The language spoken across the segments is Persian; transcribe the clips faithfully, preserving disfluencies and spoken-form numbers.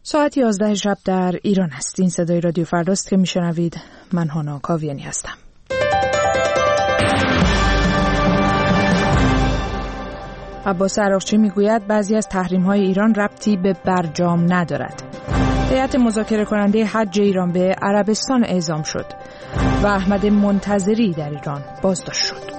ساعت یازده شب در ایران است. این صدای رادیو فرداست که میشنوید. من هانا کاویانی هستم. عباس عراقچی میگوید بعضی از تحریم‌های ایران ربطی به برجام ندارد. هیئت مذاکره کننده حج ایران به عربستان اعزام شد و احمد منتظری در ایران بازداشت شد.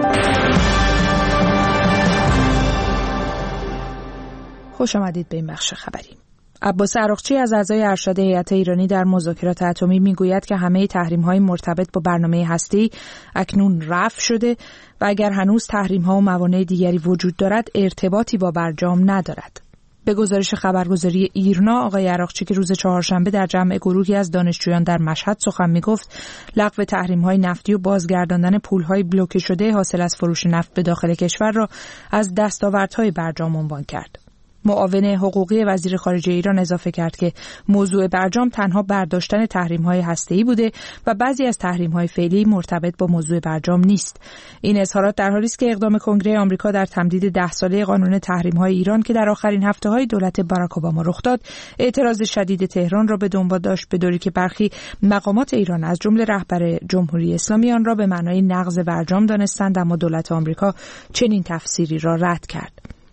خوش آمدید به این بخش خبری. عباس عراقچی از اعضای ارشد هیئت ایرانی در مذاکرات اتمی میگوید که همه تحریم‌های مرتبط با برنامه هسته‌ای اکنون رفع شده و اگر هنوز تحریم‌ها و موانع دیگری وجود دارد ارتباطی با برجام ندارد. به گزارش خبرگزاری ایرنا، آقای عراقچی که روز چهارشنبه در جمع گروهی از دانشجویان در مشهد سخن میگفت، لغو تحریم‌های نفتی و بازگرداندن پول‌های بلوکه شده حاصل از فروش نفت به داخل کشور را از دستاوردهای برجام عنوان کرد. معاون حقوقی وزیر خارجه ایران اضافه کرد که موضوع برجام تنها برداشتن تحریم‌های هسته‌ای بوده و بعضی از تحریم‌های فعلی مرتبط با موضوع برجام نیست. این اظهارات در حالی است که اقدام کنگره آمریکا در تمدید ده ساله قانون تحریم‌های ایران که در آخرین هفته‌های دولت باراک اوباما رخ داد، اعتراض شدید تهران را به دنبال داشت، به طوری که برخی مقامات ایران از جمله رهبر جمهوری اسلامی آن را به معنای نقض برجام دانستند، اما دولت آمریکا چنین تفسیری را رد کرد.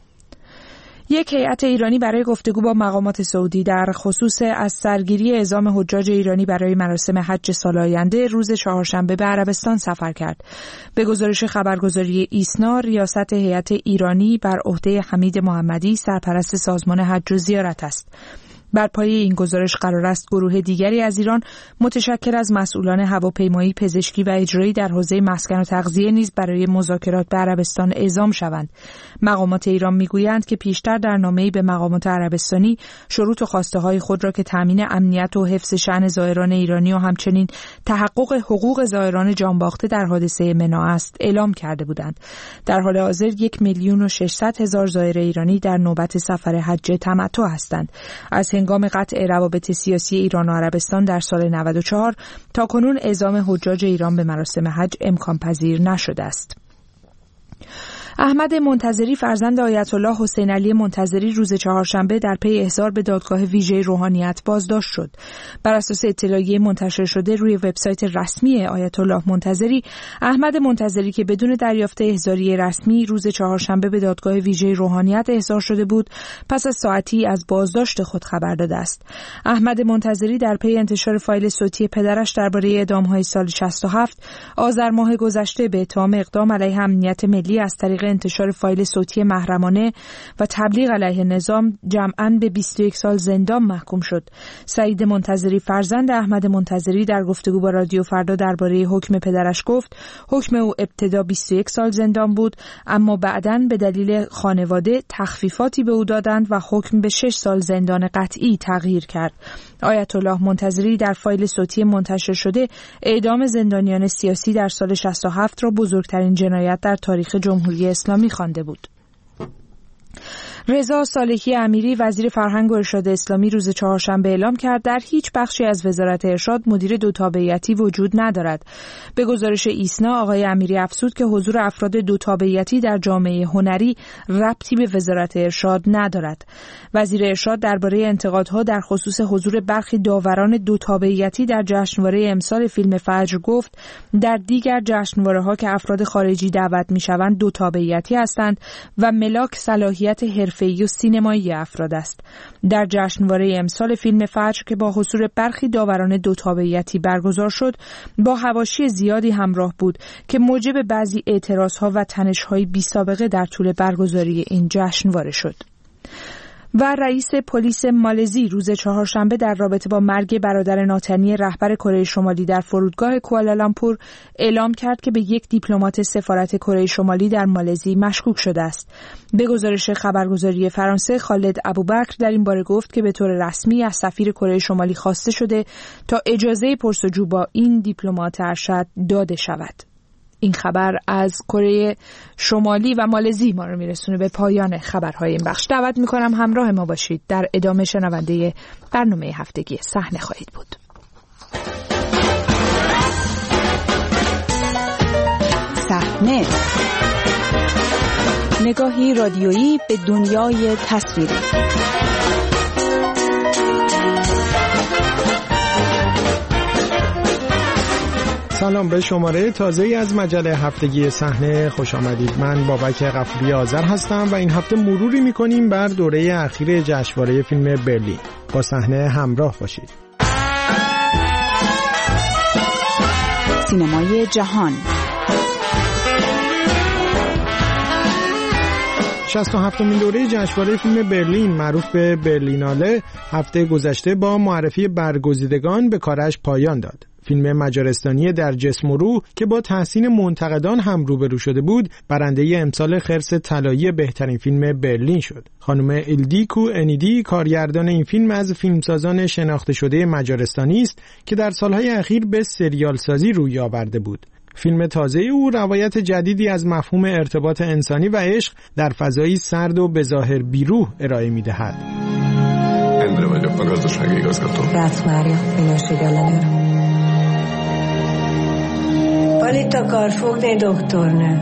یک هیئت ایرانی برای گفتگو با مقامات سعودی در خصوص از سرگیری اعزام حجاج ایرانی برای مراسم حج سال آینده روز چهارشنبه به عربستان سفر کرد. به گزارش خبرگزاری ایسنا، ریاست هیئت ایرانی بر عهده حمید محمدی سرپرست سازمان حج و زیارت است. بر پایه این گزارش قرار است گروه دیگری از ایران متشکل از مسئولان هواپیمایی، پزشکی و اجرایی در حوزه مسکن و تغذیه نیز برای مذاکرات به عربستان اعزام شوند. مقامات ایران میگویند که پیشتر در نامه‌ای به مقامات عربستانی شروط و خواسته‌های خود را که تامین امنیت و حفظ شأن زائران ایرانی و همچنین تحقق حقوق زائران جانباخته در حادثه منی است اعلام کرده بودند. در حال حاضر یک میلیون و ششصد هزار زائر ایرانی در نوبت سفر حج تمتع هستند. از هنگام قطع روابط سیاسی ایران و عربستان در سال نود و چهار تا کنون اعزام حجاج ایران به مراسم حج امکان پذیر نشده است. احمد منتظری فرزند آیت الله حسین علی منتظری روز چهارشنبه در پی احضار به دادگاه ویژه روحانیت بازداشت شد. بر اساس اطلاعیه منتشر شده روی وبسایت رسمی آیت الله منتظری، احمد منتظری که بدون دریافت احضاریه رسمی روز چهارشنبه به دادگاه ویژه روحانیت احضار شده بود، پس از ساعتی از بازداشت خود خبر داده است. احمد منتظری در پی انتشار فایل صوتی پدرش درباره اعدام‌های سال شصت و هفت آذر ماه گذشته به اتهام اقدام علیه امنیت ملی از طریق انتشار فایل صوتی محرمانه و تبلیغ علیه نظام جمعاً به بیست و یک سال زندان محکوم شد. سعید منتظری فرزند احمد منتظری در گفتگو با رادیو فردا درباره حکم پدرش گفت حکم او ابتدا بیست و یک سال زندان بود، اما بعداً به دلیل خانواده تخفیفاتی به او دادند و حکم به شش سال زندان قطعی تغییر کرد. آیت الله منتظری در فایل صوتی منتشر شده اعدام زندانیان سیاسی در سال شصت و هفت را بزرگترین جنایت در تاریخ جمهوری اسلامی خوانده بود. رضا صالحی امیری وزیر فرهنگ و ارشاد اسلامی روز چهارشنبه اعلام کرد در هیچ بخشی از وزارت ارشاد مدیر دو تابعیتی وجود ندارد. به گزارش ایسنا، آقای امیری افزود که حضور افراد دو تابعیتی در جامعه هنری ربطی به وزارت ارشاد ندارد. وزیر ارشاد درباره انتقادها در خصوص حضور برخی داوران دو تابعیتی در جشنواره امسال فیلم فجر گفت در دیگر جشنواره‌ها که افراد خارجی دعوت می‌شوند دو تابعیتی هستند و ملاک صلاحیت حرفه‌ای و سینمایی افراد است. در جشنواره امسال فیلم فجر که با حضور برخی داوران دو تابعیتی برگزار شد، با حواشی زیادی همراه بود که موجب بعضی اعتراضها و تنش‌های بی‌سابقه در طول برگزاری این جشنواره شد. و رئیس پلیس مالزی روز چهارشنبه در رابطه با مرگ برادر ناتنی رهبر کره شمالی در فرودگاه کوالالامپور اعلام کرد که به یک دیپلمات سفارت کره شمالی در مالزی مشکوک شده است. به گزارش خبرگزاری فرانسه، خالد ابوبکر در این باره گفت که به طور رسمی از سفیر کره شمالی خواسته شده تا اجازه پرسجو با این دیپلمات ارشد داده شود. این خبر از کره شمالی و مالزی ما رو میرسونه به پایان خبرهای این بخش. دعوت میکنم همراه ما باشید. در ادامه شنونده برنامه هفتگی صحنه خواهید بود. صحنه، نگاهی رادیویی به دنیای تصویری. سلام، به شماره تازه‌ای از مجله هفتگی صحنه خوش آمدید. من بابک غفوری آذر هستم و این هفته مروری می‌کنیم بر دوره اخیر جشنواره فیلم برلین. با صحنه همراه باشید. سینمای جهان. شصت و هفتمین دوره جشنواره فیلم برلین معروف به برلیناله هفته گذشته با معرفی برگزیدگان به کارش پایان داد. فیلم مجارستانی در جسم و روح که با تحسین منتقدان هم روبرو شده بود، برنده امسال خرس طلایی بهترین فیلم برلین شد. خانم ایلدیکو انیدی کارگردان این فیلم از فیلمسازان شناخته شده مجارستانی است که در سالهای اخیر به سریال سازی روی آورده بود. فیلم تازه او روایت جدیدی از مفهوم ارتباط انسانی و عشق در فضایی سرد و بظاهر بیروح ارائه می‌دهد. Endre vagyok, a gazdasági igazgató. Rácz Mária, minőségellenőr. Van itt akar fogni, doktornő.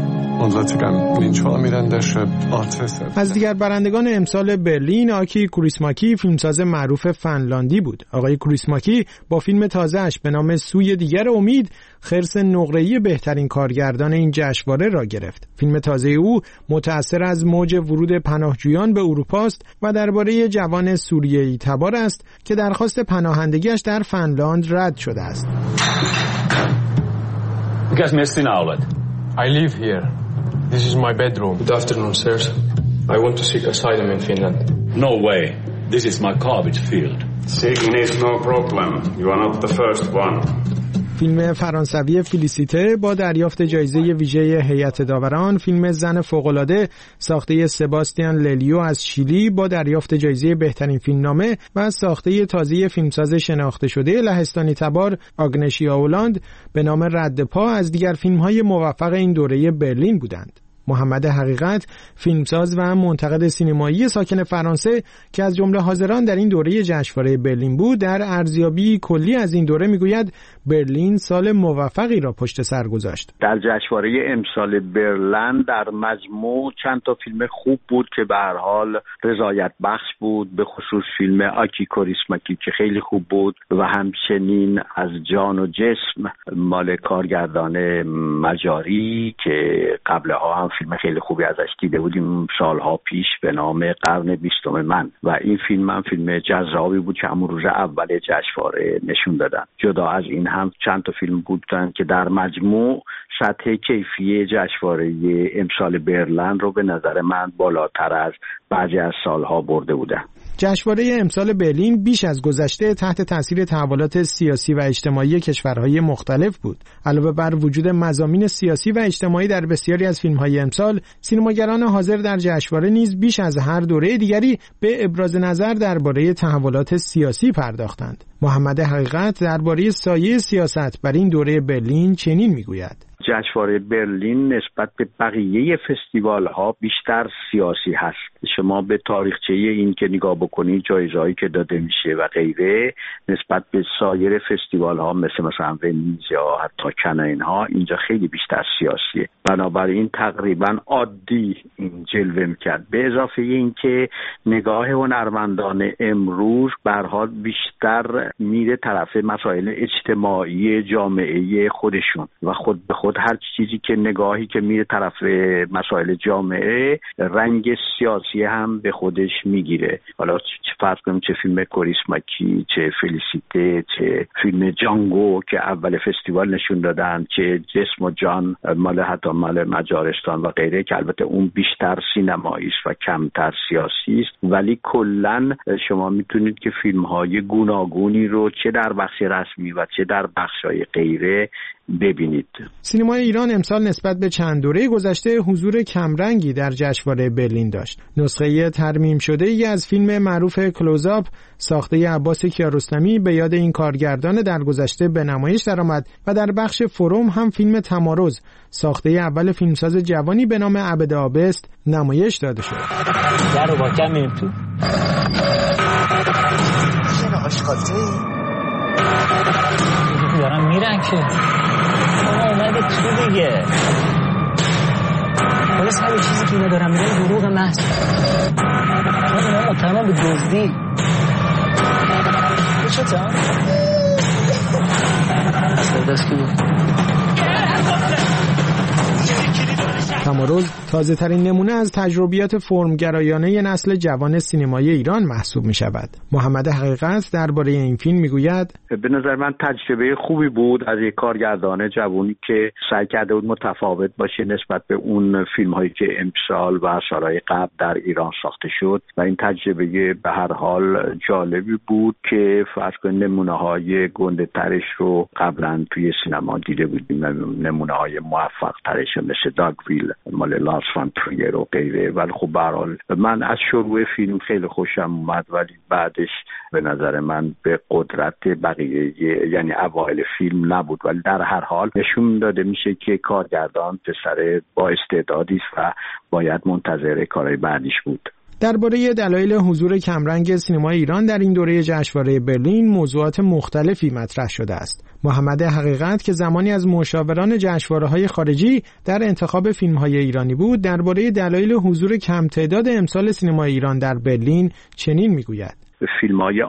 از دیگر برندگان امسال برلین آکی کوریسماکی فیلمساز معروف فنلاندی بود. آقای کوریسماکی با فیلم تازه‌اش به نام سوی دیگر امید خرس نقره‌ای بهترین کارگردان این جشنواره را گرفت. فیلم تازه او متأثر از موج ورود پناهجویان به اروپا است و درباره جوان سوریه‌ای تبار است که درخواست پناهندگیش در فنلاند رد شده است. I live here. This is my bedroom. Good afternoon, sirs. I want to seek asylum in Finland. No way. This is my garbage field. Seeking is no problem. You are not the first one. فیلم فرانسوی فلیسیته با دریافت جایزه ویژه هیئت داوران، فیلم زن فوق‌العاده ساخته سباستیان للیو از شیلی با دریافت جایزه بهترین فیلمنامه و ساخته تازه فیلمساز شناخته شده لهستانی تبار آگنشیا اولاند به نام رد پا از دیگر فیلم‌های موفق این دوره برلین بودند. محمد حقیقت، فیلمساز و منتقد سینمایی ساکن فرانسه که از جمله حاضران در این دوره جشنواره برلین بود، در ارزیابی کلی از این دوره میگوید برلین سال موفقی را پشت سر گذاشت. در جشنواره امسال برلین در مجموع چند تا فیلم خوب بود که به هر حال رضایت بخش بود، به خصوص فیلم آکی کوریسماکی که خیلی خوب بود و همچنین از جان و جسم مال کارگردان مجاری که قبلها هم فیلم خیلی خوبی ازش دیده بودیم سالها پیش به نام قرن بیستم من، و این فیلم هم فیلم جذابی بود که همون روز اول جشنواره نشون دادن. جدا از این هم چند تا فیلم بودن که در مجموع سطح کیفی جشنواره امسال برلین رو به نظر من بالاتر از بعضی از سالها برده بودن. جشنواره امسال برلین بیش از گذشته تحت تاثیر تحولات سیاسی و اجتماعی کشورهای مختلف بود. علاوه بر وجود مضامین سیاسی و اجتماعی در بسیاری از فیلم‌های امسال، سینماگران حاضر در جشنواره نیز بیش از هر دوره دیگری به ابراز نظر درباره تحولات سیاسی پرداختند. محمد حقیقت درباره سایه سیاست بر این دوره برلین چنین میگوید: جشنواره برلین نسبت به بقیه فستیوال ها بیشتر سیاسی هست. شما به تاریخچه این که نگاه بکنید، جایزه‌ای که داده میشه و غیره، نسبت به سایر فستیوال ها مثل مثلا ونیز یا حتی کن، اینها اینجا خیلی بیشتر سیاسیه. بنابراین تقریبا عادی این جلوه میکرد. به اضافه این که نگاه هنرمندان امروز به هر حال بیشتر میره طرف مسائل اجتماعی جامعه خودشون و خود به خود هر چیزی که نگاهی که میره طرف مسائل جامعه رنگ سیاسی هم به خودش میگیره. حالا چه فرض کنیم چه فیلم کوریسماکی، چه فلیسیته، چه فیلم جانگو که اول فستیوال نشون دادن، چه جسم و جان مال حتی مال مجارستان و غیره که البته اون بیشتر سینمایی است و کمتر سیاسی است، ولی کلا شما میتونید که فیلم‌های گوناگونی رو چه در بخش رسمی و چه در بخش‌های غیره ببینید. سینمای ایران امسال نسبت به چند دوره گذشته حضور کمرنگی در جشنواره برلین داشت. نسخه ترمیم شده ای از فیلم معروف کلوزآپ ساخته عباس کیارستمی به یاد این کارگردان در گذشته به نمایش درآمد و در بخش فروم هم فیلم تمارض ساخته اول فیلمساز جوانی به نام عبد آبست نمایش داده شد. درو با کم میریم تو. چرا آشقاته؟ دارم میرن که اومده تو دیگه. ولی سر چیزی که اینا دارم میرن دروغ محض. من متهم به دزدی. چطور؟ از دست کی بود؟ تمارض تازه ترین نمونه از تجربیات فرمگرایانه نسل جوان سینمای ایران محسوب می شود. محمد حقیقت درباره این فیلم می گوید به نظر من تجربه خوبی بود از یک کارگردان جوانی که سعی کرده بود متفاوت باشه نسبت به اون فیلم هایی که امسال و سالهای قبل در ایران ساخته شد و این تجربه به هر حال جالبی بود که فرض کنید نمونه های گنده ترش رو قبلا توی سینما دیده بودیم، نمونه های موفق ترش مثل داگویل مال لارس فان تریر و غیره. ولی خب به هر حال من از شروع فیلم خیلی خوشم اومد، ولی بعدش به نظر من به قدرت بقیه یعنی اوایل فیلم نبود. ولی در هر حال نشون داده میشه که کارگردان پسر با استعدادی است و باید منتظر کارهای بعدیش بود. درباره دلایل حضور کمرنگ سینمای ایران در این دوره جشنواره برلین موضوعات مختلفی مطرح شده است. محمد حقیقت که زمانی از مشاوران جشنواره‌های خارجی در انتخاب فیلم‌های ایرانی بود، درباره دلایل حضور کم تعداد امسال سینمای ایران در برلین چنین می‌گوید: فیلم‌های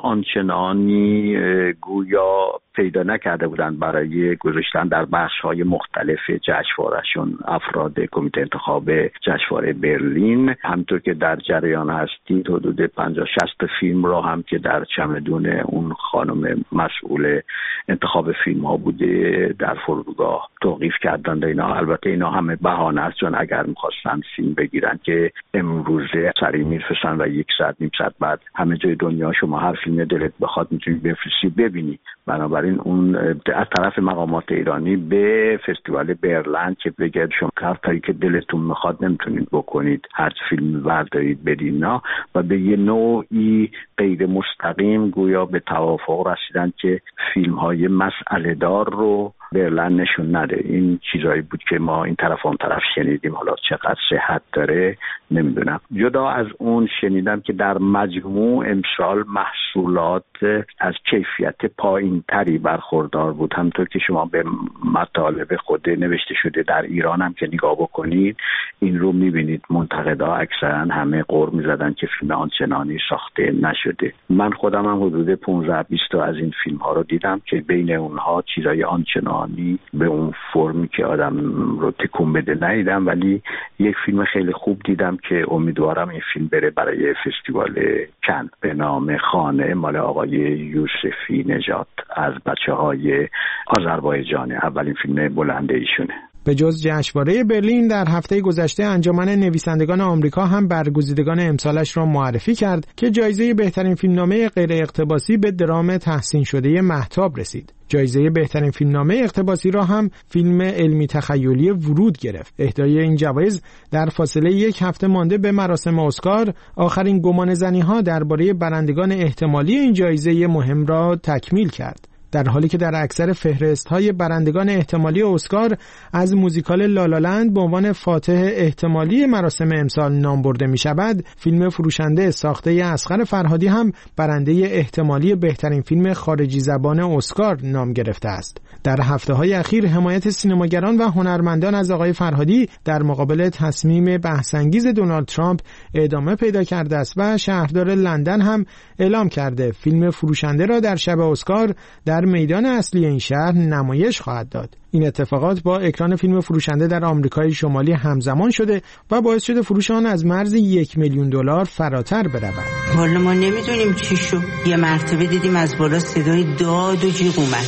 آنچنانی گویا پیدا نکرده بودند برای گذاشتن در بخش‌های مختلف جشنواره‌شون. افراد کمیته انتخاب جشنواره برلین همونطور که در جریان هستید حدود پنجاه شصت فیلم را هم که در چمدون اون خانم مسئول انتخاب فیلم‌ها بوده در فرودگاه توقیف کردند. اینا البته اینا همه بهانه است، چون اگر می‌خواستن فیلم بگیرن که امروزه سریع می‌رسن و یک ساعت نیم ساعت بعد همه جای دنیا شما هر فیلم دلت بخواد می‌تونی بفرستی ببینی. بنابراین اون از طرف مقامات ایرانی به فستیوال برلین که بگید شما هر کاری که دلتون میخواد نمیتونید بکنید، هر فیلم بردارید بدینا، و به یه نوعی غیر مستقیم گویا به توافق رسیدن که فیلم های مسئله دار رو برلین نشون نده. این چیزایی بود که ما این طرف اون طرف شنیدیم، حالا چقدر صحت داره نمیدونم. جدا از اون شنیدم که در مجموع امسال محصولات از کیفیت پایین تری برخوردار بود. همونطور که شما به مطالب خود نوشته شده در ایران هم که نگاه بکنید این رو میبینید، منتقدا اکثرا همه غر میزدن که فیلم آنچنانی ساخته نشده. من خودم هم حدود پانزده بیست تا از این فیلم ها رو دیدم که بین اونها چیزای آنچنانی به اون فرمی که آدم رو تکون بده ندیدم، ولی یک فیلم خیلی خوب دیدم که امیدوارم این فیلم بره برای فستیوال کن به نام خانه، مال آقای یوسفی نژاد از بچه‌های آذربایجان. اولین فیلم بلند ایشونه. به جز جشنواره برلین در هفته گذشته انجمن نویسندگان آمریکا هم برگزیدگان امسالش را معرفی کرد که جایزه بهترین فیلمنامه غیر اقتباسی به درام تحسین شده مهتاب رسید. جایزه بهترین فیلمنامه اقتباسی را هم فیلم علمی تخیلی ورود گرفت. اهدای این جوایز در فاصله یک هفته مانده به مراسم اسکار آخرین گمانه‌زنی‌ها درباره برندگان احتمالی این جایزه مهم را تکمیل کرد. در حالی که در اکثر فهرست‌های برندگان احتمالی اسکار از موزیکال لالالند به عنوان فاتح احتمالی مراسم امسال نام برده می‌شود، فیلم فروشنده ساخته اصغر فرهادی هم برنده احتمالی بهترین فیلم خارجی زبان اسکار نام گرفته است. در هفته‌های اخیر حمایت سینماگران و هنرمندان از آقای فرهادی در مقابل تصمیم بحث‌انگیز دونالد ترامپ ادامه پیدا کرده است و شهردار لندن هم اعلام کرده فیلم فروشنده را در شب اسکار در میدان اصلی این شهر نمایش خواهد داد. این اتفاقات با اکران فیلم فروشنده در آمریکای شمالی همزمان شده و باعث شده فروش آن از مرز یک میلیون دلار فراتر برود. والا ما نمیدونیم چی شد. یه مرتبه دیدیم از بالا صدای داد و جیغ اومد.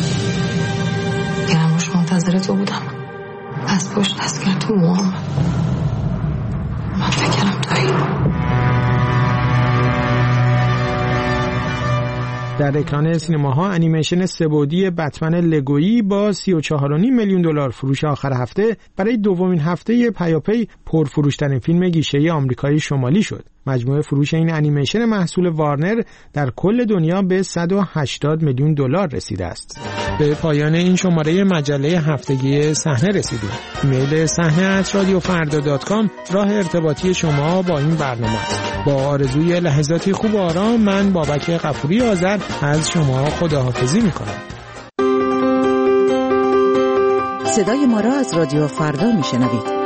گرموش منتظر تو بودم. از پشت دست کرد تو موام. من فکرم تویی. در اکران سینماها انیمیشن سه‌بعدی بتمن لگویی با سی و چهار و نیم میلیون دلار فروش آخر هفته برای دومین هفته پیاپی پرفروشترین فیلم گیشه‌ای آمریکای شمالی شد. مجموع فروش این انیمیشن محصول وارنر در کل دنیا به صد و هشتاد میلیون دلار رسیده است. به پایان این شماره مجله هفتگی صحنه رسیدیم. ایمیل صحنه ات رادیو فردا دات کام راه ارتباطی شما با این برنامه است. با آرزوی لحظاتی خوب و آرام، من بابک غفوری آذر از شما خداحافظی می‌کنم. صدای ما را از رادیو فردا می‌شنوید.